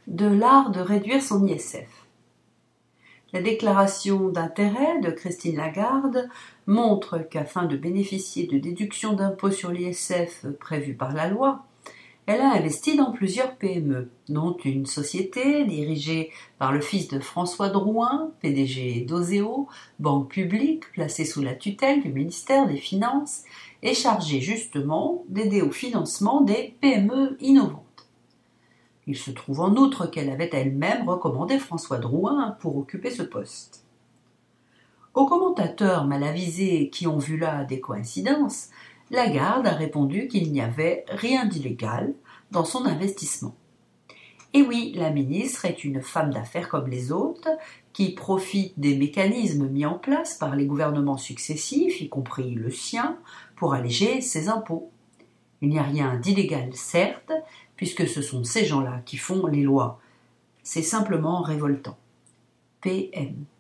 de l'art de réduire son ISF. La déclaration d'intérêt de Christine Lagarde montre qu'afin de bénéficier de déductions d'impôt sur l'ISF prévues par la loi, elle a investi dans plusieurs PME, dont une société dirigée par le fils de François Drouin, PDG d'Oseo, banque publique placée sous la tutelle du ministère des Finances et chargée justement d'aider au financement des PME innovantes. Il se trouve en outre qu'elle avait elle-même recommandé François Drouin pour occuper ce poste. Aux commentateurs mal avisés qui ont vu là des coïncidences, Lagarde a répondu qu'il n'y avait rien d'illégal dans son investissement. Et oui, la ministre est une femme d'affaires comme les autres, qui profite des mécanismes mis en place par les gouvernements successifs, y compris le sien, pour alléger ses impôts. Il n'y a rien d'illégal, certes, puisque ce sont ces gens-là qui font les lois. C'est simplement révoltant. PM.